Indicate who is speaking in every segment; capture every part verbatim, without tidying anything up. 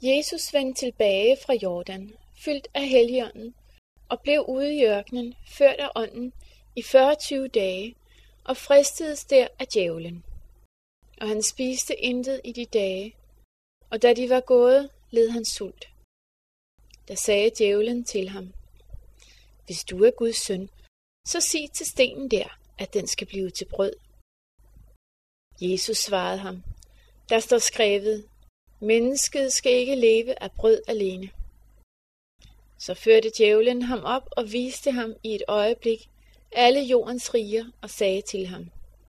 Speaker 1: Jesus vendte tilbage fra Jordan, fyldt af Helligånden, og blev ude i ørkenen, ført af ånden, i fyrre dage, og fristedes der af djævlen. Og han spiste intet i de dage, og da de var gået, led han sult. Da sagde djævlen til ham: Hvis du er Guds søn, så sig til stenen der, at den skal blive til brød. Jesus svarede ham: Der står skrevet, mennesket skal ikke leve af brød alene. Så førte djævlen ham op og viste ham i et øjeblik alle jordens riger og sagde til ham: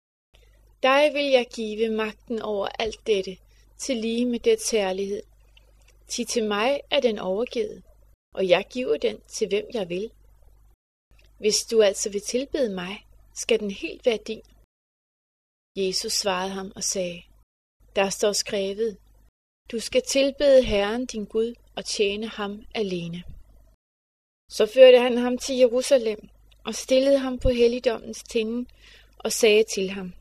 Speaker 1: Dig vil jeg give magten over alt dette, til lige med dets herlighed. Til til mig er den overgivet, og jeg giver den til hvem jeg vil. Hvis du altså vil tilbede mig, skal den helt være din. Jesus svarede ham og sagde: Der står skrevet, du skal tilbede Herren din Gud og tjene ham alene. Så førte han ham til Jerusalem og stillede ham på helligdommens tinde og sagde til ham: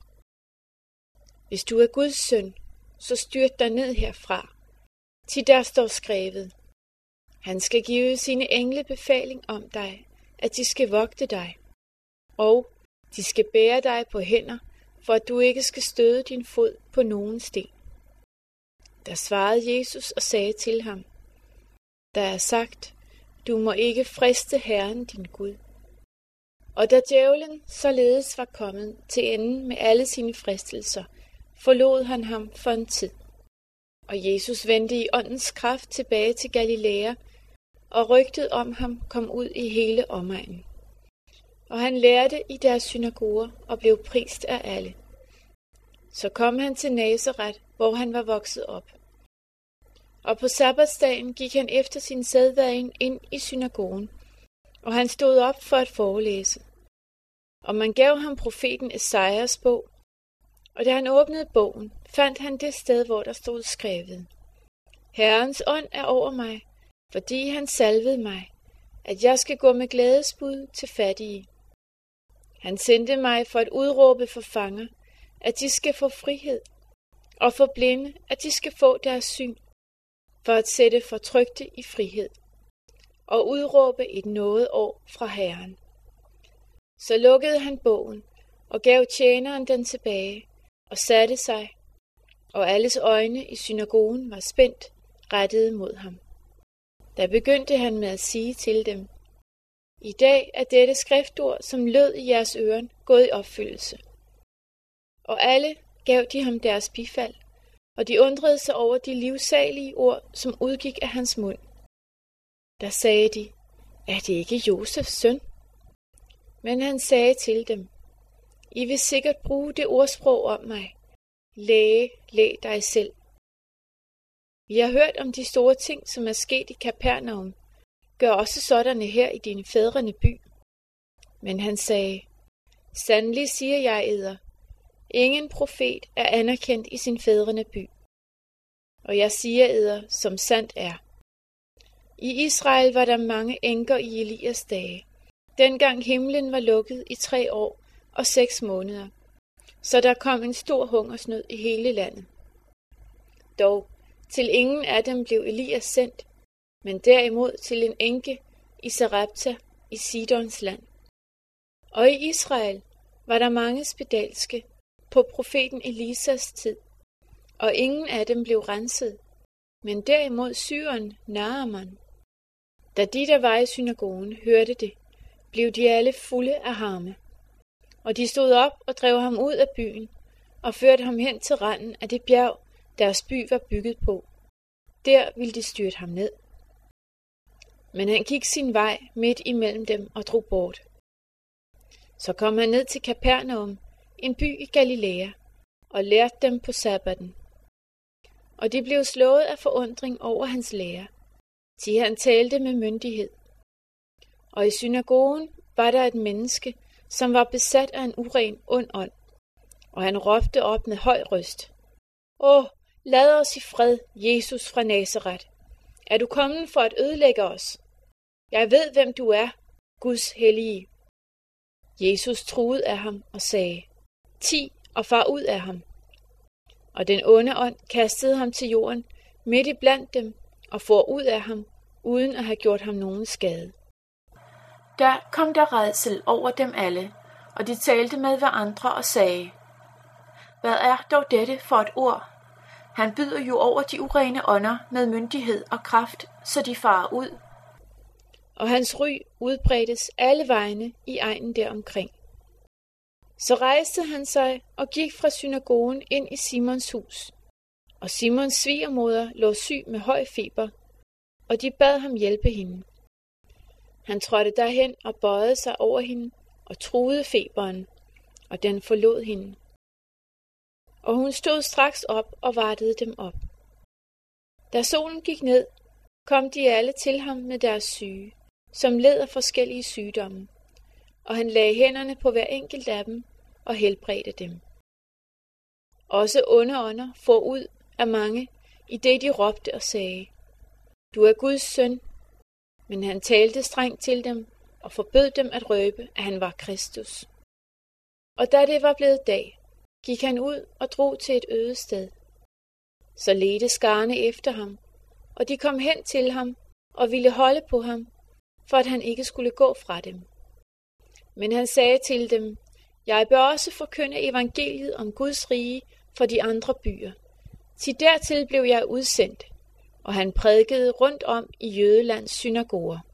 Speaker 1: Hvis du er Guds søn, så styrt dig ned herfra, til der står skrevet, han skal give sine engle befaling om dig, at de skal vogte dig, og de skal bære dig på hænder, for at du ikke skal støde din fod på nogen sten. Der svarede Jesus og sagde til ham: Der er sagt, du må ikke friste Herren din Gud. Og da djævlen således var kommet til enden med alle sine fristelser, forlod han ham for en tid. Og Jesus vendte i åndens kraft tilbage til Galilea, og rygtet om ham kom ud i hele omegnen. Og han lærte i deres synagoger og blev prist af alle. Så kom han til Nazaret, hvor han var vokset op. Og på sabbatsdagen gik han efter sin sædvane ind i synagogen, og han stod op for at forelæse. Og man gav ham profeten Esajas bog, og da han åbnede bogen, fandt han det sted, hvor der stod skrevet: Herrens ånd er over mig, fordi han salvede mig, at jeg skal gå med glædesbud til fattige. Han sendte mig for at udråbe for fanger, at de skal få frihed, og for blinde, at de skal få deres syn, for at sætte fortrykte i frihed, og udråbe et nådeår fra Herren. Så lukkede han bogen, og gav tjeneren den tilbage, og satte sig, og alles øjne i synagogen var spændt, rettede mod ham. Da begyndte han med at sige til dem: I dag er dette skriftord, som lød i jeres øren, gået i opfyldelse. Og alle gav de ham deres bifald, og de undrede sig over de livsalige ord, som udgik af hans mund. Der sagde de: Er det ikke Josefs søn? Men han sagde til dem: I vil sikkert bruge det ordsprog om mig: Læge, læg dig selv. Vi har hørt om de store ting, som er sket i Kapernaum. Gør også sådanne her i din fædrene by. Men han sagde: Sandelig siger jeg eder, ingen profet er anerkendt i sin fædrene by. Og jeg siger eder, som sandt er. I Israel var der mange enker i Elias dage, dengang himlen var lukket i tre år og seks måneder, så der kom en stor hungersnød i hele landet. Dog til ingen af dem blev Elias sendt, men derimod til en enke i Sarepta i Sidons land. Og i Israel var der mange spedalske på profeten Elisas tid, og ingen af dem blev renset, men derimod syreren Naaman. Da de, der var i synagogen, hørte det, blev de alle fulde af harme. Og de stod op og drev ham ud af byen, og førte ham hen til randen af det bjerg, deres by var bygget på. Der ville de styrte ham ned. Men han gik sin vej midt imellem dem og drog bort. Så kom han ned til Kapernaum, en by i Galilea, og lærte dem på sabbaten. Og de blev slået af forundring over hans lære, til han talte med myndighed. Og i synagogen var der et menneske, som var besat af en uren ond ånd, og han råbte op med høj røst: Åh, lad os i fred, Jesus fra Nazaret. Er du kommet for at ødelægge os? Jeg ved, hvem du er, Guds hellige. Jesus truede af ham og sagde: Ti og far ud af ham. Og den onde ånd kastede ham til jorden midt i blandt dem, og for ud af ham, uden at have gjort ham nogen skade.
Speaker 2: Der kom der rædsel over dem alle, og de talte med hverandre og sagde, hvad er dog dette for et ord? Han byder jo over de urene ånder med myndighed og kraft, så de farer ud.
Speaker 1: Og hans ry udbredtes alle vegne i egnen deromkring. Så rejste han sig og gik fra synagogen ind i Simons hus. Og Simons svigermoder lå syg med høj feber, og de bad ham hjælpe hende. Han trådte derhen og bøjede sig over hende og truede feberen, og den forlod hende. Og hun stod straks op og vartede dem op. Da solen gik ned, kom de alle til ham med deres syge, som led af forskellige sygdomme, og han lagde hænderne på hver enkelt af dem og helbredte dem. Også onde ånder for ud af mange, i det de råbte og sagde, du er Guds søn. Men han talte strengt til dem og forbød dem at røbe, at han var Kristus. Og da det var blevet dag, gik han ud og drog til et øde sted. Så ledte skarne efter ham, og de kom hen til ham og ville holde på ham, for at han ikke skulle gå fra dem. Men han sagde til dem, jeg bør også forkynde evangeliet om Guds rige for de andre byer. Til dertil blev jeg udsendt, og han prædikede rundt om i Jødelands synagoger.